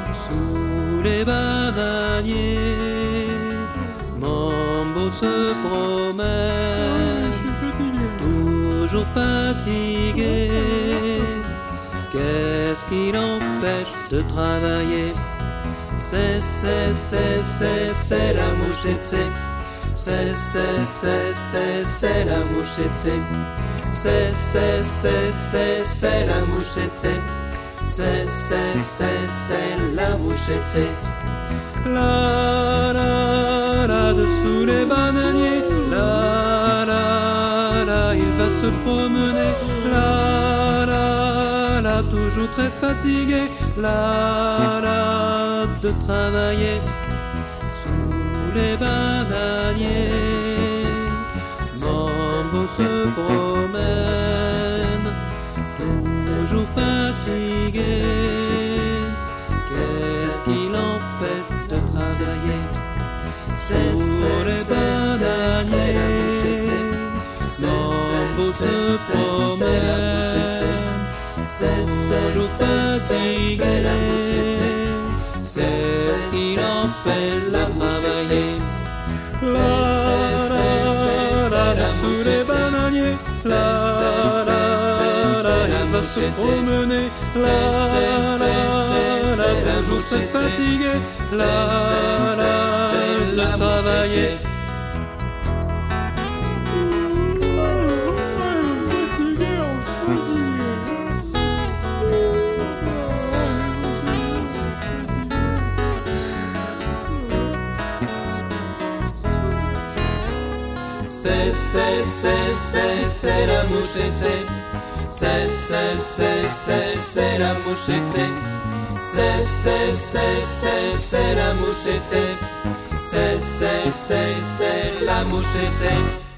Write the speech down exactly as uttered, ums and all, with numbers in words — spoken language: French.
Sous les bananiers, Mambo se promène, toujours fatigué. Qu'est-ce qui l'empêche de travailler? C'est, c'est, c'est, c'est, c'est la mouche tsetse. C'est, c'est, c'est, c'est, c'est la mouche tsetse. C'est, c'est, c'est, c'est, c'est la mouche tsetse. C'est, c'est, c'est, c'est la mouche tsetse. La la la dessous les bananiers, la la la il va se promener, la la la toujours très fatigué, la la de travailler. Sous les bananiers, Mambo se promène, toujours fatigué. Qu'est-ce qui l'empêche de travailler? Sous les bananiers, Mambo se promène, toujours fatigué. Qu'est-ce qui l'empêche de travailler? La la la la sous les bananiers, la la la il va se promener, la la la toujours se fatiguer, la la de travailler. C'est, c'est, c'est, c'est, c'est la mouche tsetse. C'est, c'est, c'est, c'est, c'est la mouche tsetse. C'est, c'est, c'est, c'est, c'est la mouche tsetse. C'est, c'est, c'est, c'est la mouche tsetse.